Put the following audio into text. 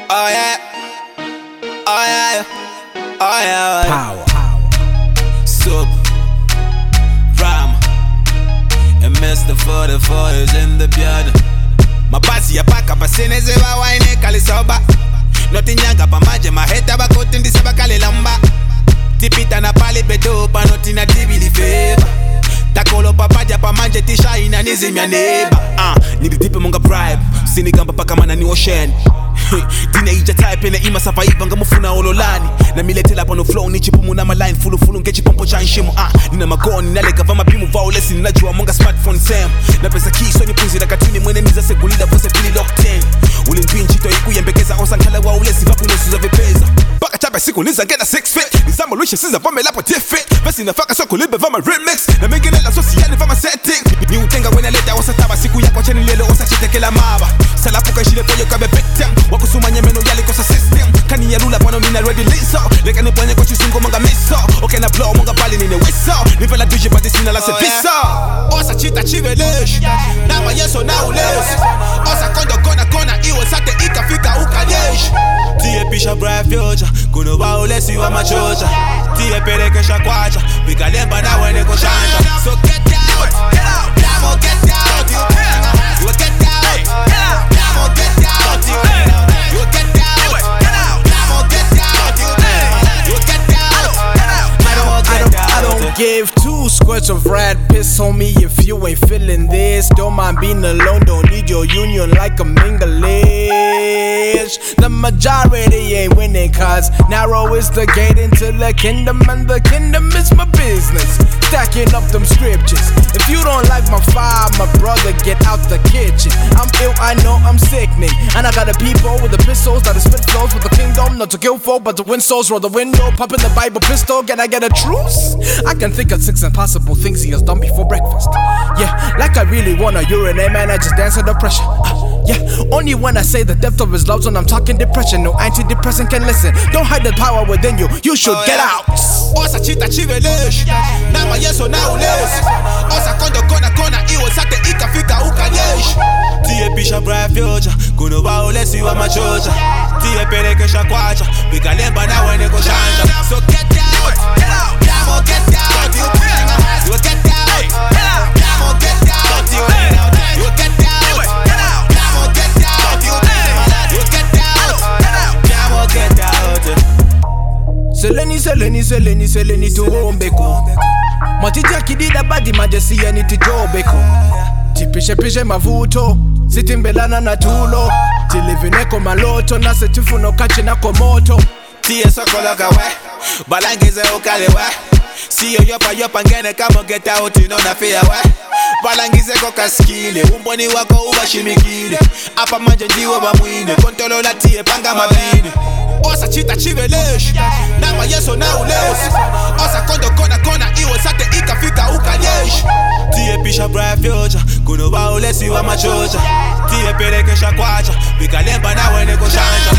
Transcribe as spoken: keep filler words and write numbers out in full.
Oh yeah, oh yeah, oh yeah. Power. Sub, Ram, and Mister forty-four is in the building. Mabasi ya paka pasene zeba wine kali soba. Nothing yanga pa maje maheta ba kote ndi seba kali lamba. Tipita na pali bedo pa noti na tibi di feva. Takolo papaja pa manje tisha ina nizi mya neba. Ah, nidi dipe munga bribe. Sini gamba paka mana ni ocean. Teenager type ene ima survive nga mufuna ololani. Na miletela pa no flow ni chipu muna ma line fulu fulu ngechi pompo cha nshimo. Ah, nina magoni na lega vama bimu violence ni najua monga smartphone sam. Na pesa kiso ni punzi na katini mwene niza segulida vose pili locked in. Ulimpinchi to iku yembekeza onsankala wa ulesi vapu nusuza vipeza. Baka chapa siku niza ngena six feet. Nizama luisha siza vame lapo tifit. Vesi nafaka soko libe vama remix. Na mengine la sosiali vama setting. Ni utenga wena leta osa taba siku yako chani lelo osa chitekela maba. Salapuka ishile toyo kabe victim. Wakusumanya meno yali kosa system. Kani ya lula pano nina ready liso. Leka ni panye kwa chisungo monga miso. Okay na blow monga bali nine wiso. Nipe la duje pati sina la sepiso. Osa chita chivelesh. Nama yeso na ules. Osa kondo kona kona iwe sate ikafika ukanyesh. Tiye pisha bright future. Kuno wa ulesi wa machocha. Tiye perekesha kwacha. Vikalemba na wene koshanja. So get out, get out, Damo get out. You get out, get out, Damo get out. You get out, get out, Damo get out. You get out, get out, Damo get out. I don't give two squirts of red piss on me if you ain't feeling this. Don't mind being alone, don't need your union like a English. The majority ain't winning cause narrow is the gate into the kingdom and the kingdom is my business. Stacking up them scriptures. If you don't like my fire, my brother, get out the kitchen. I'm ill, I know I'm sickening. And I got a people with the pistols that spit flows with the kingdom. Not to kill folk, but to win souls. Roll the window, pop in the Bible pistol. Can I get a truce? I can think of six impossible things he has done before breakfast. Yeah, like I really wanna urinate, man, I just dance under pressure. uh, Yeah, only when I say the depth of his love when I'm talking depression. No antidepressant can listen. Don't hide the power within you, you should Oh, get yeah. out. Osa chita chivelesh. Nama yeso na ules. Osa kondo kona kona iwe sate ikafika ukanyesh. Tiye pisha bright future. Kuno wa ulesi wa machocha. Tiye perekesha kwacha. Vikalemba na wene koshanja. So get out, get out, Damo get out. You get out, get out, Damo get out. You get out, get out, Damo get out. You get out, Damo get out. Seleni, seleni, seleni, seleni tuombeko. Matija kidida badi majesi ya niti jobeko. Tipishe pishe mavuto, sitimbelana na tulo. Tilivineko maloto, na setifuno kachi na komoto. Tiye sokologa we, balangize ukale we. Siyo yopa yopa ngene kama get out ino na fear we. Balangize koka skile, umboni wako uba shimikile. Apa manje ndiwo ba mwine, kontolo la tiye panga mabine. Osa chita chivelesh, nama yeso na ules. Osa kondo kona kona iwe sate ikafika ukanyesh. Tiye pisha bright future, kuno wa ulesi wa machocha. Tiye perekesha kwacha, vikalemba na wene koshanja.